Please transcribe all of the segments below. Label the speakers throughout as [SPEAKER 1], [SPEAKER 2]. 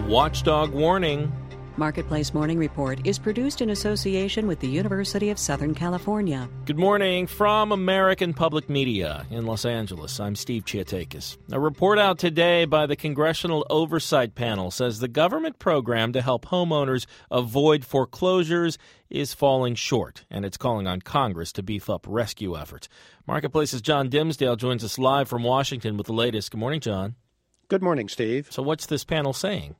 [SPEAKER 1] watchdog warning.
[SPEAKER 2] Marketplace Morning Report is produced in association with the University of Southern California.
[SPEAKER 1] Good morning from American Public Media in Los Angeles. I'm Steve Chiatakis. A report out today by the Congressional Oversight Panel says the government program to help homeowners avoid foreclosures is falling short, and it's calling on Congress to beef up rescue efforts. Marketplace's John Dimsdale joins us live from Washington with the latest. Good morning, John.
[SPEAKER 3] Good morning, Steve.
[SPEAKER 1] So what's this panel saying?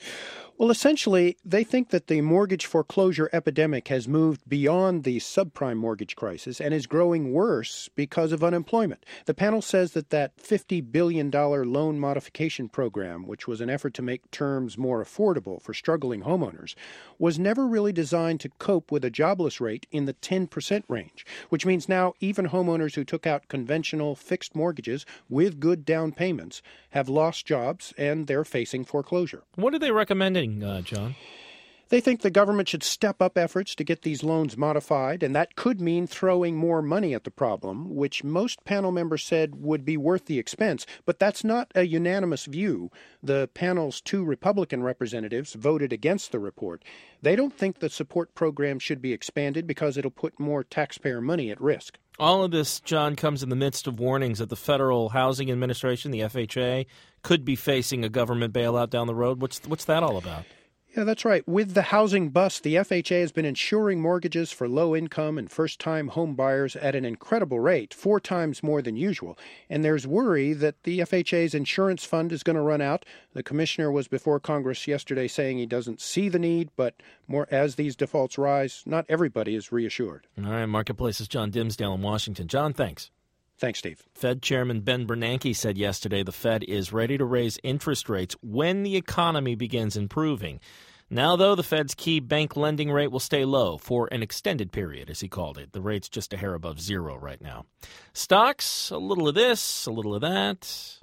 [SPEAKER 3] Well, essentially, they think that the mortgage foreclosure epidemic has moved beyond the subprime mortgage crisis and is growing worse because of unemployment. The panel says that $50 billion loan modification program, which was an effort to make terms more affordable for struggling homeowners, was never really designed to cope with a jobless rate in the 10% range, which means now even homeowners who took out conventional fixed mortgages with good down payments have lost jobs and they're facing foreclosure.
[SPEAKER 1] What are they recommending, John?
[SPEAKER 3] They think the government should step up efforts to get these loans modified, and that could mean throwing more money at the problem, which most panel members said would be worth the expense. But that's not a unanimous view. The panel's 2 Republican representatives voted against the report. They don't think the support program should be expanded because it'll put more taxpayer money at risk.
[SPEAKER 1] All of this, John, comes in the midst of warnings that the Federal Housing Administration, the FHA, could be facing a government bailout down the road. What's that all about?
[SPEAKER 3] Yeah, that's right. With the housing bust, the FHA has been insuring mortgages for low-income and first-time home buyers at an incredible rate, 4 times more than usual. And there's worry that the FHA's insurance fund is going to run out. The commissioner was before Congress yesterday saying he doesn't see the need, but more as these defaults rise, not everybody is reassured.
[SPEAKER 1] All right, Marketplace's John Dimsdale in Washington. John, thanks.
[SPEAKER 3] Thanks, Steve.
[SPEAKER 1] Fed Chairman Ben Bernanke said yesterday the Fed is ready to raise interest rates when the economy begins improving. Now, though, the Fed's key bank lending rate will stay low for an extended period, as he called it. The rate's just a hair above zero right now. Stocks, a little of this, a little of that.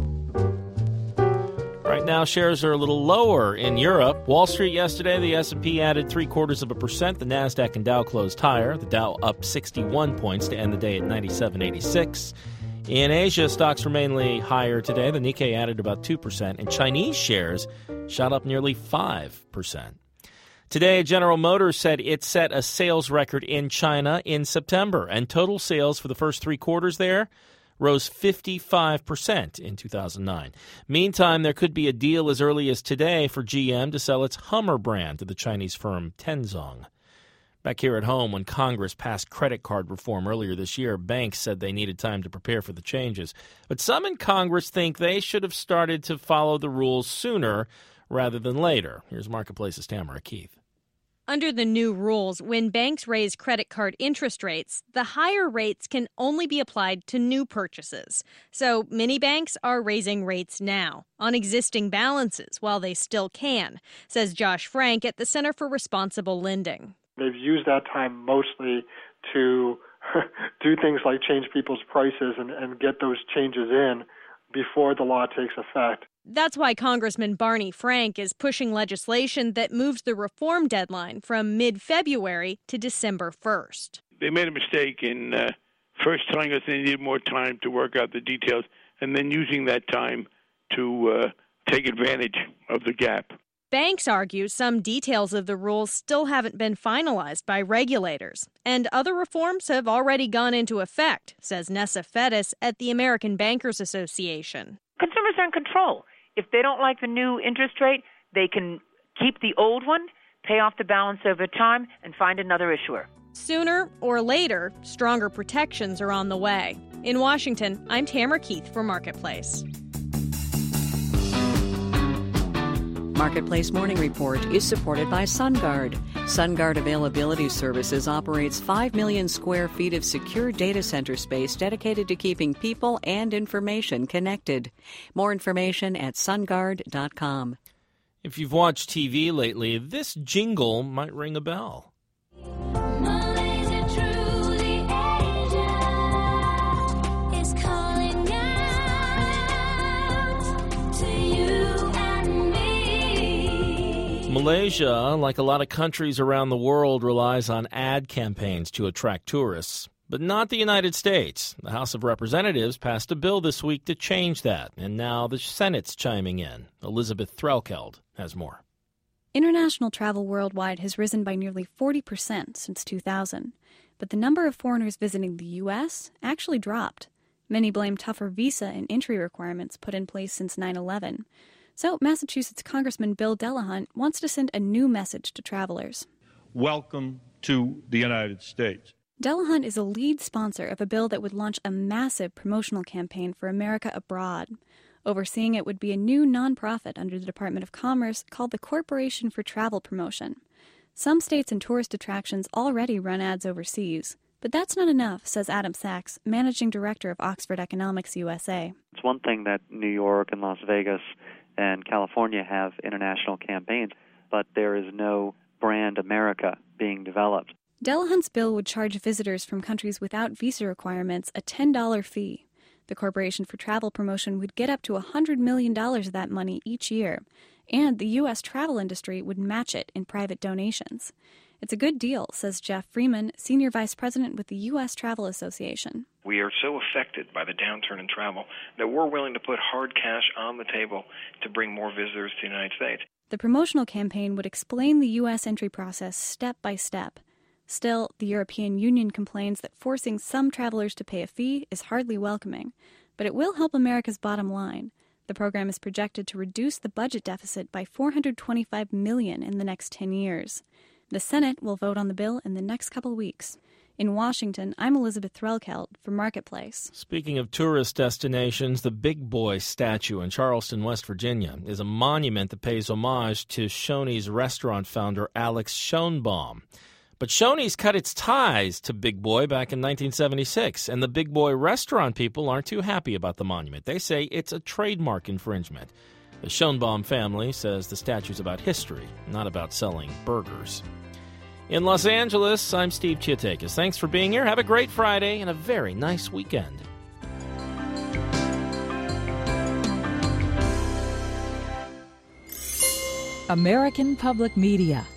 [SPEAKER 1] Right now, shares are a little lower in Europe. Wall Street yesterday, the S&P added 0.75%. The Nasdaq and Dow closed higher. The Dow up 61 points to end the day at 97.86. In Asia, stocks were mainly higher today. The Nikkei added about 2%, and Chinese shares shot up nearly 5%. Today, General Motors said it set a sales record in China in September, and total sales for the first 3 quarters there rose 55% in 2009. Meantime, there could be a deal as early as today for GM to sell its Hummer brand to the Chinese firm Tenzong. Back here at home, when Congress passed credit card reform earlier this year, banks said they needed time to prepare for the changes. But some in Congress think they should have started to follow the rules sooner rather than later. Here's Marketplace's Tamara Keith.
[SPEAKER 4] Under the new rules, when banks raise credit card interest rates, the higher rates can only be applied to new purchases. So many banks are raising rates now on existing balances while they still can, says Josh Frank at the Center for Responsible Lending.
[SPEAKER 5] They've used that time mostly to do things like change people's prices and get those changes in before the law takes effect.
[SPEAKER 4] That's why Congressman Barney Frank is pushing legislation that moves the reform deadline from mid-February to December 1st.
[SPEAKER 6] They made a mistake in first telling us they needed more time to work out the details and then using that time to take advantage of the gap.
[SPEAKER 4] Banks argue some details of the rules still haven't been finalized by regulators, and other reforms have already gone into effect, says Nessa Fettis at the American Bankers Association.
[SPEAKER 7] Consumers are in control. If they don't like the new interest rate, they can keep the old one, pay off the balance over time, and find another issuer.
[SPEAKER 4] Sooner or later, stronger protections are on the way. In Washington, I'm Tamara Keith for Marketplace.
[SPEAKER 2] Marketplace Morning Report is supported by SunGuard. SunGuard Availability Services operates 5 million square feet of secure data center space dedicated to keeping people and information connected. More information at sunguard.com.
[SPEAKER 1] If you've watched TV lately, this jingle might ring a bell. Malaysia, like a lot of countries around the world, relies on ad campaigns to attract tourists. But not the United States. The House of Representatives passed a bill this week to change that, and now the Senate's chiming in. Elizabeth Threlkeld has more.
[SPEAKER 8] International travel worldwide has risen by nearly 40% since 2000, but the number of foreigners visiting the U.S. actually dropped. Many blame tougher visa and entry requirements put in place since 9/11. So Massachusetts Congressman Bill Delahunt wants to send a new message to travelers.
[SPEAKER 9] Welcome to the United States.
[SPEAKER 8] Delahunt is a lead sponsor of a bill that would launch a massive promotional campaign for America abroad. Overseeing it would be a new nonprofit under the Department of Commerce called the Corporation for Travel Promotion. Some states and tourist attractions already run ads overseas. But that's not enough, says Adam Sachs, managing director of Oxford Economics USA.
[SPEAKER 10] It's one thing that New York and Las Vegas and California have international campaigns, but there is no brand America being developed.
[SPEAKER 8] Delahunt's bill would charge visitors from countries without visa requirements a $10 fee. The Corporation for Travel Promotion would get up to $100 million of that money each year, and the U.S. travel industry would match it in private donations. It's a good deal, says Jeff Freeman, Senior Vice President with the U.S. Travel Association.
[SPEAKER 11] We are so affected by the downturn in travel that we're willing to put hard cash on the table to bring more visitors to the United States.
[SPEAKER 8] The promotional campaign would explain the U.S. entry process step by step. Still, the European Union complains that forcing some travelers to pay a fee is hardly welcoming, but it will help America's bottom line. The program is projected to reduce the budget deficit by $425 million in the next 10 years. The Senate will vote on the bill in the next couple weeks. In Washington, I'm Elizabeth Threlkeld for Marketplace.
[SPEAKER 1] Speaking of tourist destinations, the Big Boy statue in Charleston, West Virginia, is a monument that pays homage to Shoney's restaurant founder Alex Schoenbaum. But Shoney's cut its ties to Big Boy back in 1976, and the Big Boy restaurant people aren't too happy about the monument. They say it's a trademark infringement. The Schoenbaum family says the statue's about history, not about selling burgers. In Los Angeles, I'm Steve Chiatakis. Thanks for being here. Have a great Friday and a very nice weekend.
[SPEAKER 12] American Public Media.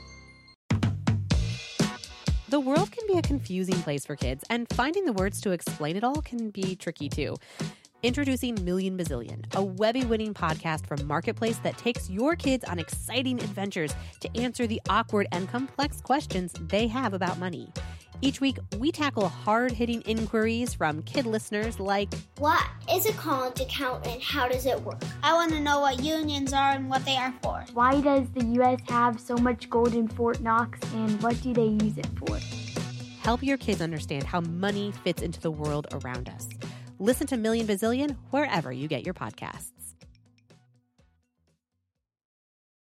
[SPEAKER 13] The world can be a confusing place for kids, and finding the words to explain it all can be tricky too. Introducing Million Bazillion, a Webby-winning podcast from Marketplace that takes your kids on exciting adventures to answer the awkward and complex questions they have about money. Each week, we tackle hard-hitting inquiries from kid listeners like,
[SPEAKER 14] what is a college account and how does it work?
[SPEAKER 15] I want to know what unions are and what they are for.
[SPEAKER 16] Why does the U.S. have so much gold in Fort Knox and what do they use it for?
[SPEAKER 13] Help your kids understand how money fits into the world around us. Listen to Million Bazillion wherever you get your podcasts.